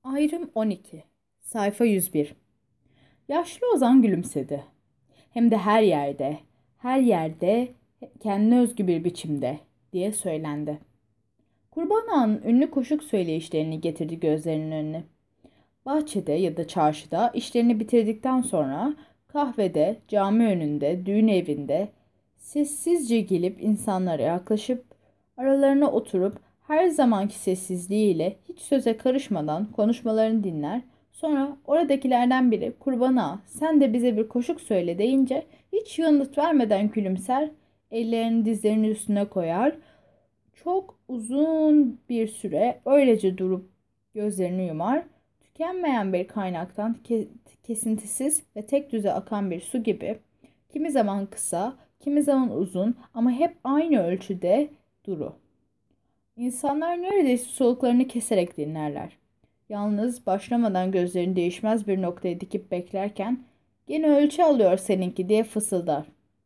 Ayrım 12. Sayfa 101. Yaşlı Ozan gülümsedi. Hem de her yerde kendine özgü bir biçimde diye söylendi. Kurban Ağa'nın ünlü koşuk söyleyişlerini getirdi gözlerinin önüne. Bahçede ya da çarşıda işlerini bitirdikten sonra kahvede, cami önünde, düğün evinde sessizce gelip insanlara yaklaşıp aralarına oturup her zamanki sessizliğiyle hiç söze karışmadan konuşmalarını dinler. Sonra oradakilerden biri Kurban Ağa sen de bize bir koşuk söyle deyince hiç yanıt vermeden gülümser, ellerini dizlerinin üstüne koyar. Çok uzun bir süre öylece durup gözlerini yumar, tükenmeyen bir kaynaktan kesintisiz ve tek düze akan bir su gibi, kimi zaman kısa, kimi zaman uzun ama hep aynı ölçüde duru. İnsanlar neredeyse soluklarını keserek dinlerler. Yalnız başlamadan gözlerini değişmez bir noktaya dikip beklerken, gene ölçü alıyor seninki diye fısıldar.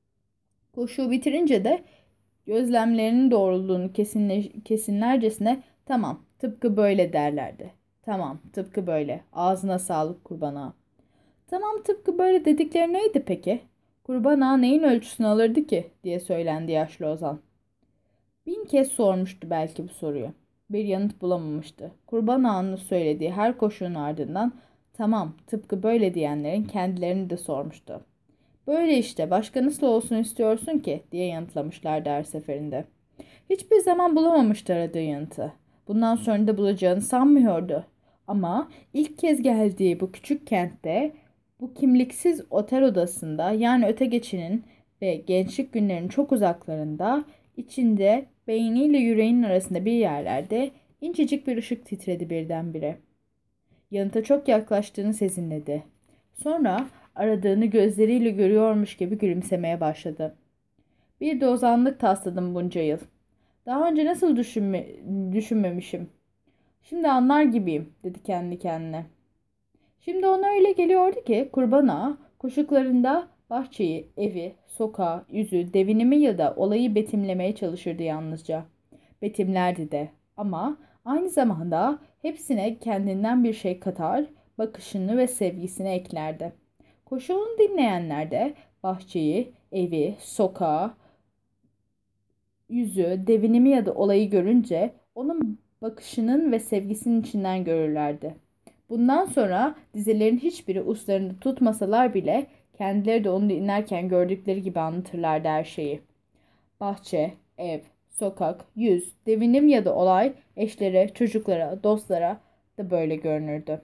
Koşuğu bitirince de gözlemlerinin doğruluğunu kesinlercesine tamam tıpkı böyle derlerdi. Tamam tıpkı böyle. Ağzına sağlık Kurban Ağa. Tamam tıpkı böyle dedikleri neydi peki? Kurban Ağa neyin ölçüsünü alırdı ki diye söylendi yaşlı Ozan. 1000 kez sormuştu belki bu soruyu. Bir yanıt bulamamıştı. Kurban Ağa'nın söylediği her koşunun ardından tamam tıpkı böyle diyenlerin kendilerini de sormuştu. Böyle işte başka nasıl olsun istiyorsun ki diye yanıtlamışlardı her seferinde. Hiçbir zaman bulamamıştı aradığı yanıtı. Bundan sonra da bulacağını sanmıyordu. Ama ilk kez geldiği bu küçük kentte, bu kimliksiz otel odasında yani öte geçinin ve gençlik günlerinin çok uzaklarında, içinde beyniyle yüreğinin arasında bir yerlerde incecik bir ışık titredi birdenbire. Yanıta çok yaklaştığını sezinledi. Sonra aradığını gözleriyle görüyormuş gibi gülümsemeye başladı. Bir de ozanlık tasladım bunca yıl. Daha önce nasıl düşünmemişim. Şimdi anlar gibiyim, dedi kendi kendine. Şimdi ona öyle geliyordu ki Kurban Ağa koşuklarında bahçeyi, evi, sokağı, yüzü, devinimi ya da olayı betimlemeye çalışırdı yalnızca. Betimlerdi de ama aynı zamanda hepsine kendinden bir şey katar, bakışını ve sevgisini eklerdi. Koşuğunu dinleyenler de bahçeyi, evi, sokağı, yüzü, devinimi ya da olayı görünce onun bakışının ve sevgisinin içinden görürlerdi. Bundan sonra dizelerin hiçbiri uslarını tutmasalar bile kendileri de onu dinlerken gördükleri gibi anlatırlardı her şeyi. Bahçe, ev, sokak, yüz, devinim ya da olay eşlere, çocuklara, dostlara da böyle görünürdü.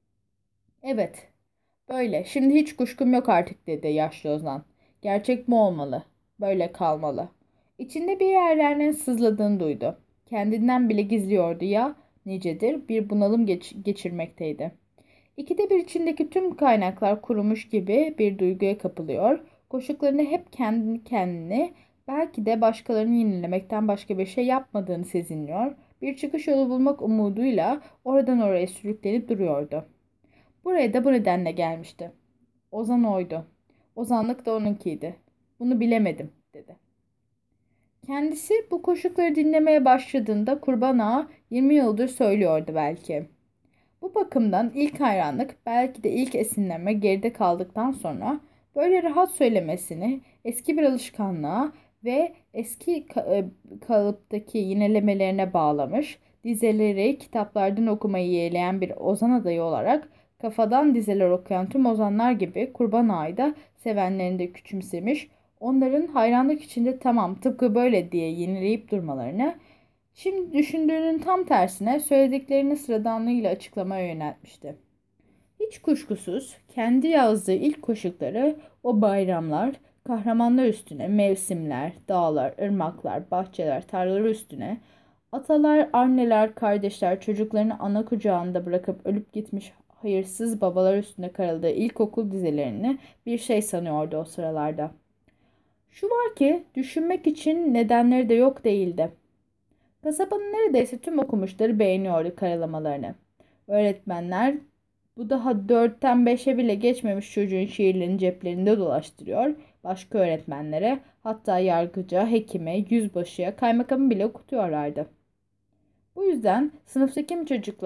Evet, böyle. Şimdi hiç kuşkum yok artık dedi yaşlı Ozan. Gerçek mi olmalı? Böyle kalmalı. İçinde bir yerlerinin sızladığını duydu. Kendinden bile gizliyordu ya nicedir bir bunalım geçirmekteydi. İkide bir içindeki tüm kaynaklar kurumuş gibi bir duyguya kapılıyor. Koşuklarını hep kendi kendini belki de başkalarını yenilemekten başka bir şey yapmadığını sezinliyor. Bir çıkış yolu bulmak umuduyla oradan oraya sürüklenip duruyordu. Buraya da bu nedenle gelmişti. Ozan oydu. Ozanlık da onunkiydi. Bunu bilemedim, dedi. Kendisi bu koşukları dinlemeye başladığında Kurban Ağa 20 yıldır söylüyordu belki. Bu bakımdan ilk hayranlık, belki de ilk esinlenme geride kaldıktan sonra böyle rahat söylemesini eski bir alışkanlığa ve eski kalıptaki yinelemelerine bağlamış, dizeleri kitaplardan okumayı yeğleyen bir ozan adayı olarak kafadan dizeler okuyan tüm ozanlar gibi Kurban Ağa'yı da sevenlerini de küçümsemiş, onların hayranlık içinde tamam tıpkı böyle diye yenileyip durmalarını, şimdi düşündüğünün tam tersine söylediklerini sıradanlığıyla açıklamaya yöneltmişti. Hiç kuşkusuz kendi yazdığı ilk koşukları o bayramlar, kahramanlar üstüne, mevsimler, dağlar, ırmaklar, bahçeler, tarlalar üstüne, atalar, anneler, kardeşler çocuklarını ana kucağında bırakıp ölüp gitmiş hayırsız babalar üstüne karaladığı ilkokul dizelerini bir şey sanıyordu o sıralarda. Şu var ki düşünmek için nedenleri de yok değildi. Kasabanın neredeyse tüm okumuşları beğeniyordu karalamalarını. Öğretmenler bu daha dörtten beşe bile geçmemiş çocuğun şiirlerini ceplerinde dolaştırıyor. Başka öğretmenlere, hatta yargıca, hekime, yüzbaşıya, kaymakamı bile okutuyorlardı. Bu yüzden sınıftaki çocuklar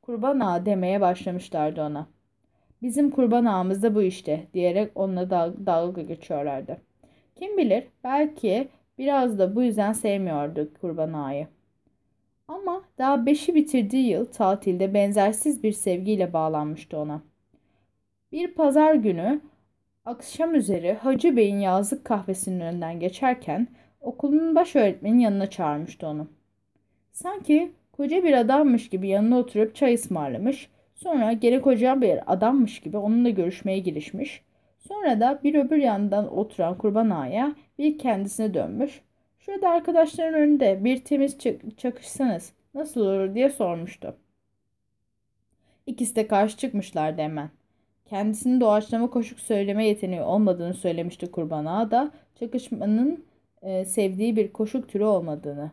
Kurban ağa demeye başlamışlardı ona. Bizim kurban ağamız da bu işte diyerek onunla dalga geçiyorlardı. Kim bilir belki biraz da bu yüzden sevmiyordu kurban ağayı. Ama daha beşi bitirdiği yıl tatilde benzersiz bir sevgiyle bağlanmıştı ona. Bir pazar günü akşam üzeri Hacı Bey'in yazlık kahvesinin önünden geçerken okulun baş öğretmenin yanına çağırmıştı onu. Sanki koca bir adammış gibi yanına oturup çay ısmarlamış, sonra gene koca bir adammış gibi onunla görüşmeye girişmiş, sonra da bir öbür yandan oturan kurban ağaya bir kendisine dönmüş, şurada arkadaşların önünde bir temiz çakışsanız nasıl olur diye sormuştu. İkisi de karşı çıkmışlardı hemen. Kendisinin doğaçlama koşuk söyleme yeteneği olmadığını söylemişti kurban ağa da çakışmanın sevdiği bir koşuk türü olmadığını.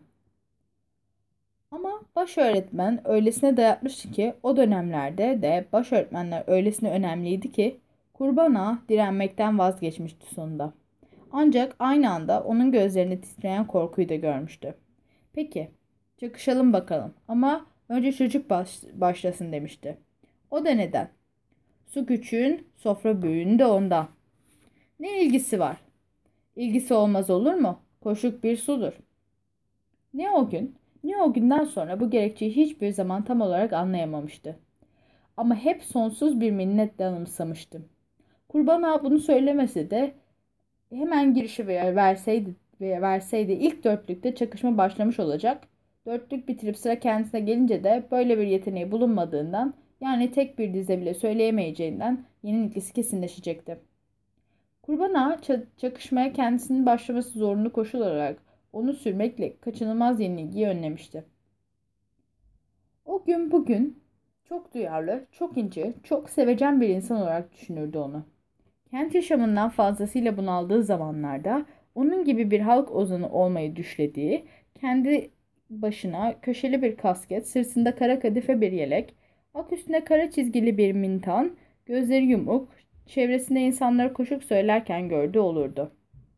Ama baş öğretmen öylesine dayatmıştı ki o dönemlerde de baş öğretmenler öylesine önemliydi ki kurban ağa direnmekten vazgeçmişti sonunda. Ancak aynı anda onun gözlerinde titreyen korkuyu da görmüştü. Peki, çakışalım bakalım ama önce çocuk başlasın demişti. O da neden? Su küçüğün, sofra büyüğün de ondan. Ne ilgisi var? İlgisi olmaz olur mu? Koşuk bir sudur. Ne o gün, ne o günden sonra bu gerekçeyi hiçbir zaman tam olarak anlayamamıştı. Ama hep sonsuz bir minnetle anımsamıştı. Kurban ağa bunu söylemese de hemen girişi verseydi ilk dörtlükte çakışma başlamış olacak. Dörtlük bitirip sıra kendisine gelince de böyle bir yeteneği bulunmadığından, yani tek bir dize bile söyleyemeyeceğinden yenilgisi kesinleşecekti. Kurban ağa çakışmaya kendisinin başlaması zorunlu koşul olarak onu sürmekle kaçınılmaz yenilgiyi önlemişti. O gün bugün çok duyarlı, çok ince, çok sevecen bir insan olarak düşünürdü onu. Kent yaşamından fazlasıyla bunaldığı zamanlarda onun gibi bir halk ozanı olmayı düşlediği, kendi başına köşeli bir kasket, sırtında kara kadife bir yelek, ak üstüne kara çizgili bir mintan, gözleri yumuk, çevresinde insanlara koşuk söylerken gördüğü olurdu.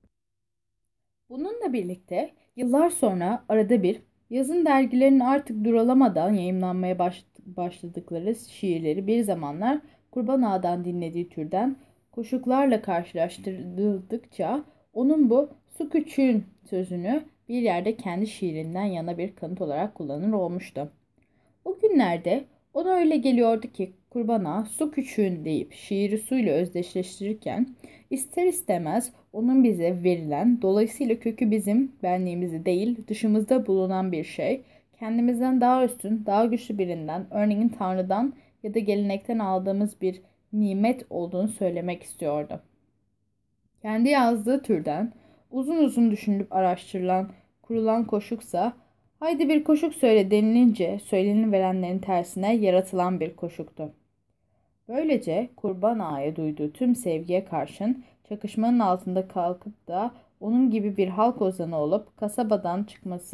Bununla birlikte yıllar sonra arada bir yazın dergilerin artık duralamadan yayımlanmaya başladıkları şiirleri bir zamanlar Kurban Ağa'dan dinlediği türden koşuklarla karşılaştırıldıkça onun bu su küçüğün sözünü bir yerde kendi şiirinden yana bir kanıt olarak kullanır olmuştu. O günlerde ona öyle geliyordu ki kurbana su küçüğün deyip şiiri suyla özdeşleştirirken ister istemez onun bize verilen, dolayısıyla kökü bizim benliğimizi değil dışımızda bulunan bir şey, kendimizden daha üstün, daha güçlü birinden, örneğin Tanrı'dan ya da gelenekten aldığımız bir nimet olduğunu söylemek istiyordu. Kendi yazdığı türden uzun uzun düşünülüp araştırılan, kurulan koşuksa haydi bir koşuk söyle denilince verenlerin tersine yaratılan bir koşuktu. Böylece kurban ağaya duyduğu tüm sevgiye karşın çakışmanın altında kalkıp da onun gibi bir halk ozanı olup kasabadan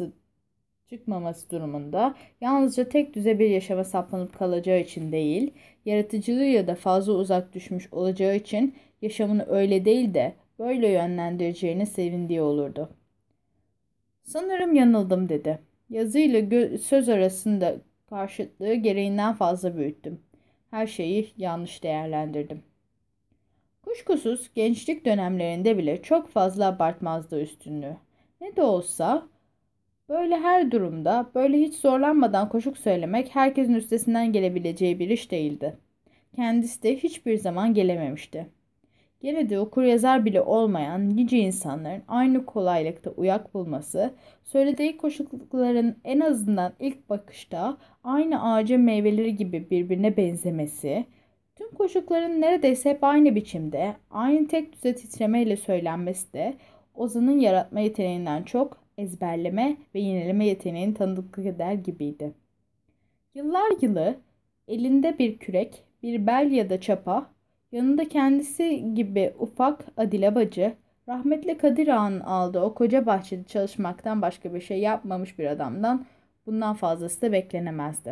çıkmaması durumunda yalnızca tek düze bir yaşama saplanıp kalacağı için değil, yaratıcılığı ya da fazla uzak düşmüş olacağı için yaşamını öyle değil de böyle yönlendireceğine sevindiği olurdu. Sanırım yanıldım dedi. Yazıyla söz arasında karşıtlığı gereğinden fazla büyüttüm. Her şeyi yanlış değerlendirdim. Kuşkusuz gençlik dönemlerinde bile çok fazla abartmazdı üstünlüğü. Ne de olsa böyle her durumda böyle hiç zorlanmadan koşuk söylemek herkesin üstesinden gelebileceği bir iş değildi. Kendisi de hiçbir zaman gelememişti. Gene de okuryazar bile olmayan nice insanların aynı kolaylıkta uyak bulması, söylediği koşuklukların en azından ilk bakışta aynı ağacın meyveleri gibi birbirine benzemesi, tüm koşukların neredeyse hep aynı biçimde, aynı tek düze titremeyle söylenmesi de Ozan'ın yaratma yeteneğinden çok ezberleme ve yineleme yeteneğini tanıklık eder gibiydi. Yıllar yılı elinde bir kürek, bir bel ya da çapa, yanında kendisi gibi ufak Adile bacı, rahmetli Kadir Ağa'nın aldığı o koca bahçede çalışmaktan başka bir şey yapmamış bir adamdan bundan fazlası da beklenemezdi.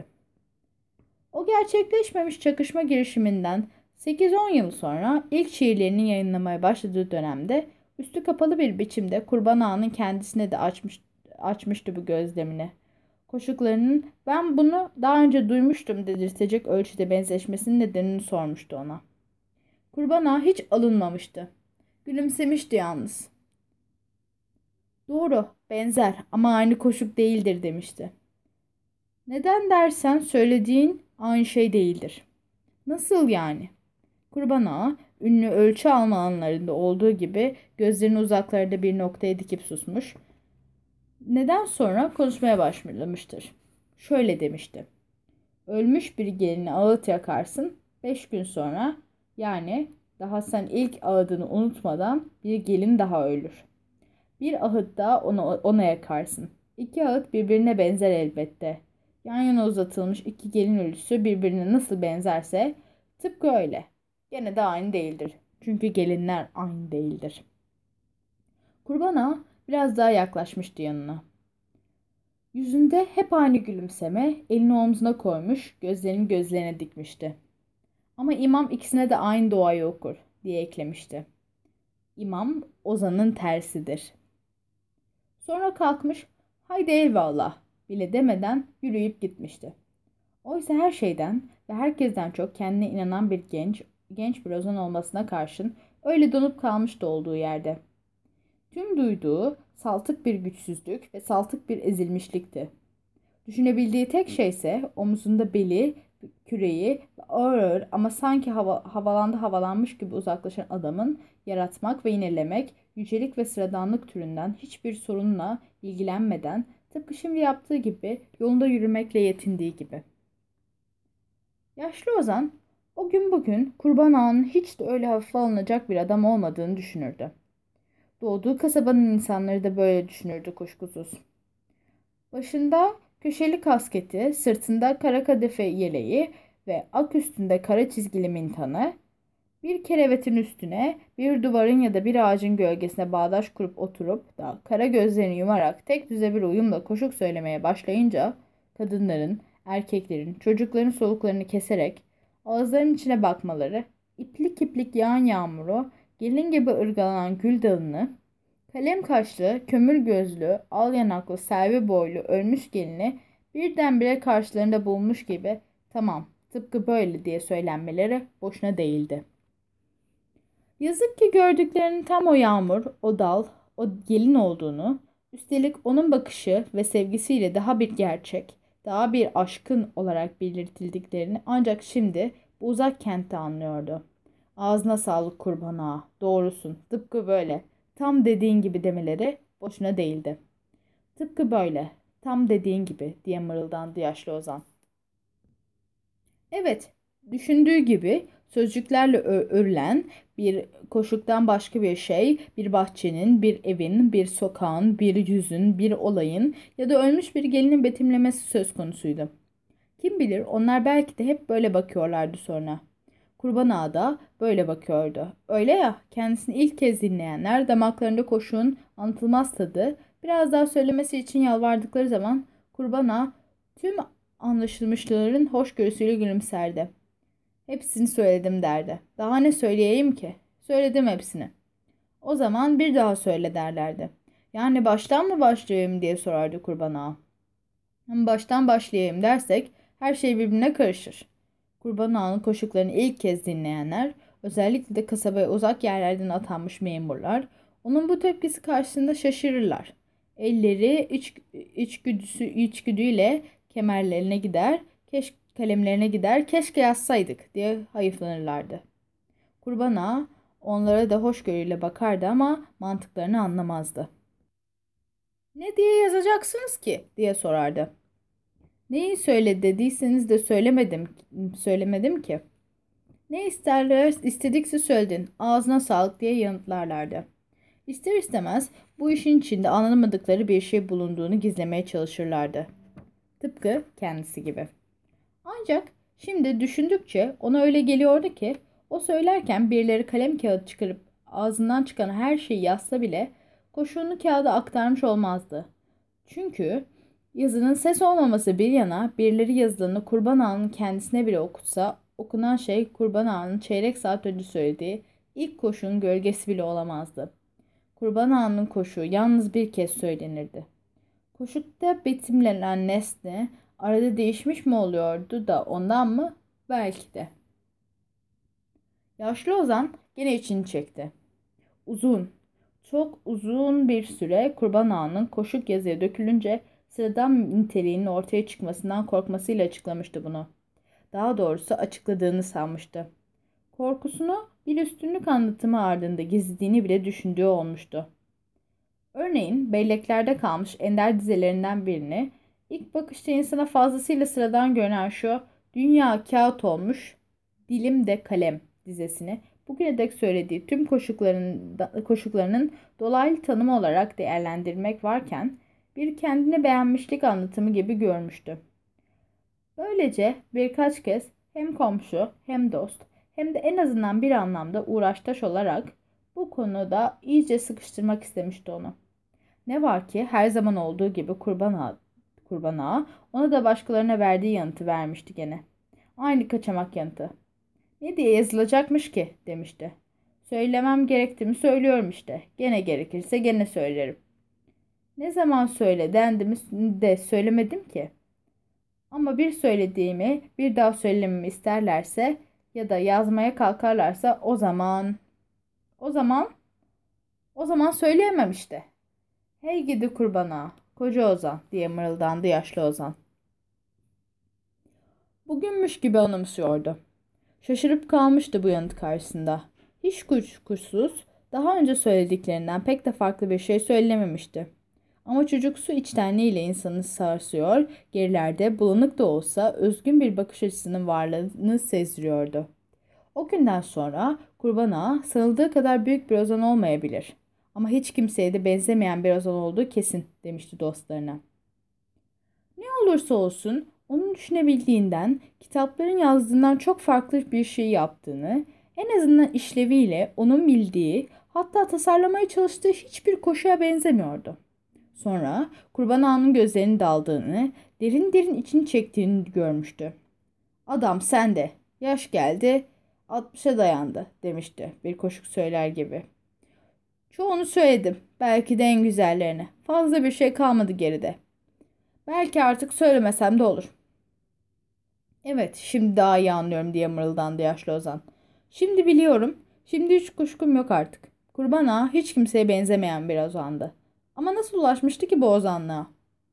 O gerçekleşmemiş çakışma girişiminden 8-10 yıl sonra ilk şiirlerini yayınlamaya başladığı dönemde üstü kapalı bir biçimde Kurban Ağa'nın kendisine de açmıştı bu gözlemini. Koşuklarının ben bunu daha önce duymuştum dedirtecek ölçüde benzeşmesinin nedenini sormuştu ona. Kurban ağa hiç alınmamıştı. Gülümsemişti yalnız. Doğru, benzer ama aynı koşuk değildir demişti. Neden dersen söylediğin aynı şey değildir. Nasıl yani? Kurban ağa, ünlü ölçü alma anlarında olduğu gibi gözlerini uzaklarda bir noktaya dikip susmuş. Neden sonra konuşmaya başlamıştır. Şöyle demişti. Ölmüş bir gelini ağıt yakarsın. 5 gün sonra yani daha sen ilk ağıdını unutmadan bir gelin daha ölür. Bir ahıt daha ona yakarsın. 2 ağıt birbirine benzer elbette. Yan yana uzatılmış 2 gelin ölüsü birbirine nasıl benzerse tıpkı öyle. Gene de aynı değildir. Çünkü gelinler aynı değildir. Kurban ağa biraz daha yaklaşmıştı yanına. Yüzünde hep aynı gülümseme, elini omzuna koymuş, gözlerini gözlerine dikmişti. Ama imam ikisine de aynı duayı okur diye eklemişti. İmam ozanın tersidir. Sonra kalkmış, haydi eyvallah bile demeden yürüyüp gitmişti. Oysa her şeyden ve herkesten çok kendine inanan bir genç bir ozan olmasına karşın öyle donup kalmıştı olduğu yerde. Tüm duyduğu saltık bir güçsüzlük ve saltık bir ezilmişlikti. Düşünebildiği tek şey ise omuzunda beli, küreği ve ağır ağır ama sanki havalanmış gibi uzaklaşan adamın yaratmak ve yinelemek, yücelik ve sıradanlık türünden hiçbir sorunla ilgilenmeden tıpkı şimdi yaptığı gibi yolunda yürümekle yetindiği gibi. Yaşlı Ozan o gün bugün Kurban Ağa'nın hiç de öyle hafife alınacak bir adam olmadığını düşünürdü. Doğduğu kasabanın insanları da böyle düşünürdü kuşkusuz. Başında köşeli kasketi, sırtında kara kadife yeleği ve ak üstünde kara çizgili mintanı, bir kerevetin üstüne bir duvarın ya da bir ağacın gölgesine bağdaş kurup oturup da kara gözlerini yumarak tek düze bir uyumla koşuk söylemeye başlayınca kadınların, erkeklerin, çocukların soluklarını keserek ağızlarının içine bakmaları, iplik iplik yağan yağmuru, gelin gibi ırgalanan gül dalını, kalem kaşlı, kömür gözlü, al yanaklı, selvi boylu, ölmüş gelini birdenbire karşılarında bulmuş gibi tamam, tıpkı böyle diye söylenmeleri boşuna değildi. Yazık ki gördüklerinin tam o yağmur, o dal, o gelin olduğunu, üstelik onun bakışı ve sevgisiyle daha bir gerçek, daha bir aşkın olarak belirtildiklerini ancak şimdi bu uzak kentte anlıyordu. Ağzına sağlık kurban ağa, doğrusun, tıpkı böyle, tam dediğin gibi demeleri boşuna değildi. Tıpkı böyle, tam dediğin gibi diye mırıldandı yaşlı Ozan. Evet, düşündüğü gibi sözcüklerle örülen bir koşuktan başka bir şey, bir bahçenin, bir evin, bir sokağın, bir yüzün, bir olayın ya da ölmüş bir gelinin betimlemesi söz konusuydu. Kim bilir onlar belki de hep böyle bakıyorlardı sonra. Kurban Ağa da böyle bakıyordu. Öyle ya, kendisini ilk kez dinleyenler damaklarında koşuğun anlatılmaz tadı, biraz daha söylemesi için yalvardıkları zaman Kurban Ağa tüm anlaşılmışların hoşgörüsüyle gülümserdi. Hepsini söyledim derdi. Daha ne söyleyeyim ki? Söyledim hepsini. O zaman bir daha söyle derlerdi. Yani baştan mı başlayayım diye sorardı Kurban Ağa. Baştan başlayayım dersek her şey birbirine karışır. Kurban Ağa'nın koşuklarını ilk kez dinleyenler, özellikle de kasabaya uzak yerlerden atanmış memurlar, onun bu tepkisi karşısında şaşırırlar. Elleri içgüdüyle kemerlerine gider, kalemlerine gider, keşke yazsaydık diye hayıflanırlardı. Kurban Ağa onlara da hoşgörüyle bakardı ama mantıklarını anlamazdı. Ne diye yazacaksınız ki diye sorardı. Neyi söyle dediyseniz de söylemedim ki. Ne isterler istedikse söyledin, ağzına sağlık diye yanıtlarlardı. İster istemez bu işin içinde anlamadıkları bir şey bulunduğunu gizlemeye çalışırlardı. Tıpkı kendisi gibi. Ancak şimdi düşündükçe ona öyle geliyordu ki o söylerken birileri kalem kağıt çıkarıp ağzından çıkan her şeyi yazsa bile koşuğunu kağıda aktarmış olmazdı. Çünkü yazının ses olmaması bir yana birileri yazılanı Kurban Ağa'nın kendisine bile okutsa okunan şey Kurban Ağa'nın çeyrek saat önce söylediği ilk koşunun gölgesi bile olamazdı. Kurban Ağa'nın koşu yalnız bir kez söylenirdi. Koşukta betimlenen nesne arada değişmiş mi oluyordu da ondan mı? Belki de. Yaşlı Ozan gene içini çekti. Uzun, çok uzun bir süre Kurban Ağa'nın koşuk yazıya dökülünce sıradan niteliğinin ortaya çıkmasından korkmasıyla açıklamıştı bunu. Daha doğrusu açıkladığını sanmıştı. Korkusunu bir üstünlük anlatımı ardında gizlediğini bile düşündüğü olmuştu. Örneğin belleklerde kalmış ender dizelerinden birini ilk bakışta insana fazlasıyla sıradan görünen şu "Dünya kağıt olmuş, dilim de kalem" dizesini bugüne dek söylediği tüm koşullarının dolaylı tanımı olarak değerlendirmek varken bir kendine beğenmişlik anlatımı gibi görmüştü. Böylece birkaç kez hem komşu hem dost hem de en azından bir anlamda uğraştaş olarak bu konuda iyice sıkıştırmak istemişti onu. Ne var ki her zaman olduğu gibi kurban ağa ona da başkalarına verdiği yanıtı vermişti gene. Aynı kaçamak yanıtı. Ne diye yazılacakmış ki demişti. Söylemem gerektiğimi söylüyorum işte. Gene gerekirse gene söylerim. Ne zaman söyle dendim de söylemedim ki. Ama bir söylediğimi bir daha söylememi isterlerse ya da yazmaya kalkarlarsa o zaman, o zaman söyleyemem işte. Hey gidi kurbana, koca Ozan diye mırıldandı yaşlı Ozan. Bugünmüş gibi anımsıyordu. Şaşırıp kalmıştı bu yanıt karşısında. Hiç kuşkusuz daha önce söylediklerinden pek de farklı bir şey söylememişti. Ama çocuksu içtenliğiyle insanı sarsıyor, gerilerde bulanık da olsa özgün bir bakış açısının varlığını sezdiriyordu. O günden sonra Kurban Ağa sanıldığı kadar büyük bir ozan olmayabilir. Ama hiç kimseye de benzemeyen bir ozan olduğu kesin demişti dostlarına. Ne olursa olsun onun düşünebildiğinden, kitapların yazdığından çok farklı bir şey yaptığını, en azından işleviyle onun bildiği, hatta tasarlamaya çalıştığı hiçbir koşuya benzemiyordu. Sonra Kurban Ağa'nın gözlerinin daldığını, derin derin içini çektiğini görmüştü. Adam sende, yaş geldi, 60'a dayandı demişti bir koşuk söyler gibi. Çoğunu söyledim, belki de en güzellerini. Fazla bir şey kalmadı geride. Belki artık söylemesem de olur. Evet, şimdi daha iyi anlıyorum diye mırıldandı yaşlı Ozan. Şimdi biliyorum, şimdi hiç kuşkum yok artık. Kurban Ağa hiç kimseye benzemeyen bir ozandı. Ama nasıl ulaşmıştı ki bu ozanlığa?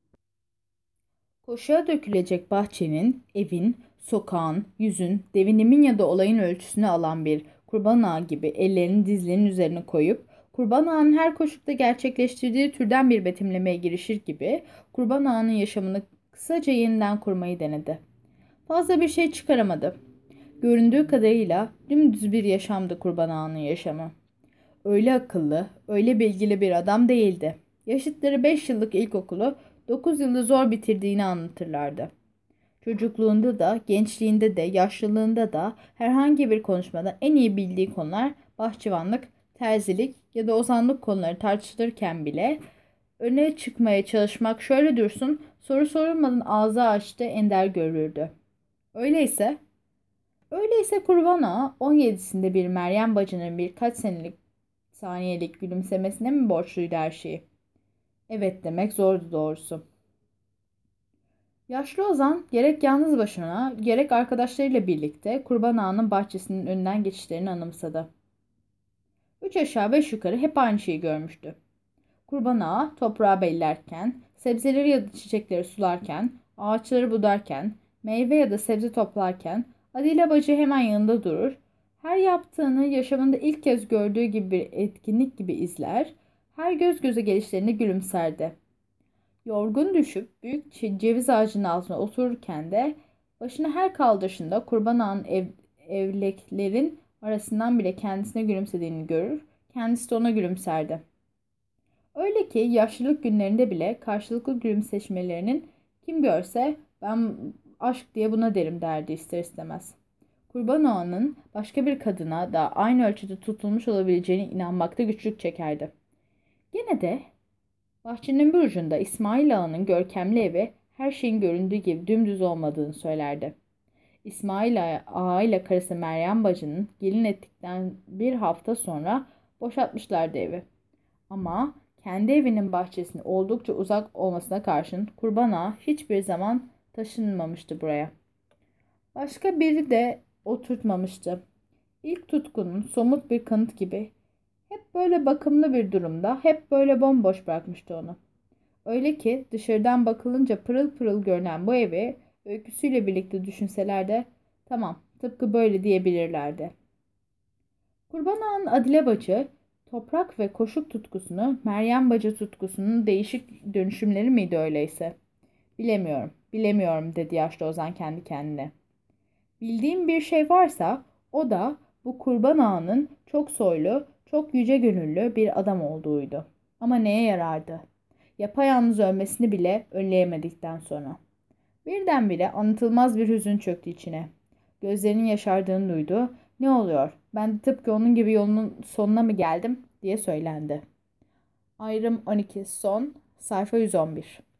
Koşuya dökülecek bahçenin, evin, sokağın, yüzün, devinimin ya da olayın ölçüsünü alan bir kurban ağa gibi ellerini dizlerinin üzerine koyup, kurban ağanın her koşukta gerçekleştirdiği türden bir betimlemeye girişir gibi, kurban ağanın yaşamını kısaca yeniden kurmayı denedi. Fazla bir şey çıkaramadı. Göründüğü kadarıyla dümdüz bir yaşamdı kurban ağanın yaşamı. Öyle akıllı, öyle bilgili bir adam değildi. Yaşıtları 5 yıllık ilkokulu 9 yılda zor bitirdiğini anlatırlardı. Çocukluğunda da, gençliğinde de, yaşlılığında da herhangi bir konuşmada en iyi bildiği konular bahçıvanlık, terzilik ya da ozanlık konuları tartışılırken bile öne çıkmaya çalışmak şöyle dursun, soru sorulmadan ağzı açtı ender görülürdü. Öyleyse, öyleyse Kurban Ağa 17'sinde bir Meryem bacının birkaç saniyelik gülümsemesine mi borçluydu her şeyi? Evet demek zordu doğrusu. Yaşlı Ozan gerek yalnız başına gerek arkadaşlarıyla birlikte Kurban Ağa'nın bahçesinin önünden geçişlerini anımsadı. Üç aşağı beş yukarı hep aynı şeyi görmüştü. Kurban Ağa toprağı bellerken, sebzeleri ya da çiçekleri sularken, ağaçları budarken, meyve ya da sebze toplarken Adile bacı hemen yanında durur, her yaptığını yaşamında ilk kez gördüğü gibi bir etkinlik gibi izler, her göz göze gelişlerinde gülümserdi. Yorgun düşüp büyük ceviz ağacının altına otururken de başını her kaldırışında kurban ağanın evleklerin arasından bile kendisine gülümsediğini görür, kendisi de ona gülümserdi. Öyle ki yaşlılık günlerinde bile karşılıklı gülümseşmelerinin kim görse ben aşk diye buna derim derdi ister istemez. Kurban Ağa'nın başka bir kadına da aynı ölçüde tutulmuş olabileceğine inanmakta güçlük çekerdi. Gene de bahçenin bir ucunda İsmail Ağa'nın görkemli evi her şeyin göründüğü gibi dümdüz olmadığını söylerdi. İsmail Ağa ile karısı Meryem bacının gelin ettikten bir hafta sonra boşaltmışlardı evi. Ama Kendi evinin bahçesine oldukça uzak olmasına karşın Kurban Ağa hiçbir zaman taşınmamıştı buraya. Başka biri de oturtmamıştı. İlk tutkunun somut bir kanıt gibi hep böyle bakımlı bir durumda, hep böyle bomboş bırakmıştı onu. Öyle ki dışarıdan bakılınca pırıl pırıl görünen bu evi öyküsüyle birlikte düşünseler de tamam, tıpkı böyle diyebilirlerdi. Kurban Ağa'nın Adile Bacı, toprak ve koşuk tutkusunu Meryem Bacı tutkusunun değişik dönüşümleri miydi öyleyse? Bilemiyorum, bilemiyorum dedi yaşlı Ozan kendi kendine. Bildiğim bir şey varsa o da bu Kurban Ağa'nın çok soylu, çok yüce gönüllü bir adam olduğuydu. Ama neye yarardı? Yapayalnız ölmesini bile önleyemedikten sonra. Birdenbire anlatılmaz bir hüzün çöktü içine. Gözlerinin yaşardığını duydu. Ne oluyor? Ben de tıpkı onun gibi yolunun sonuna mı geldim diye söylendi. Ayrım 12 son sayfa 111.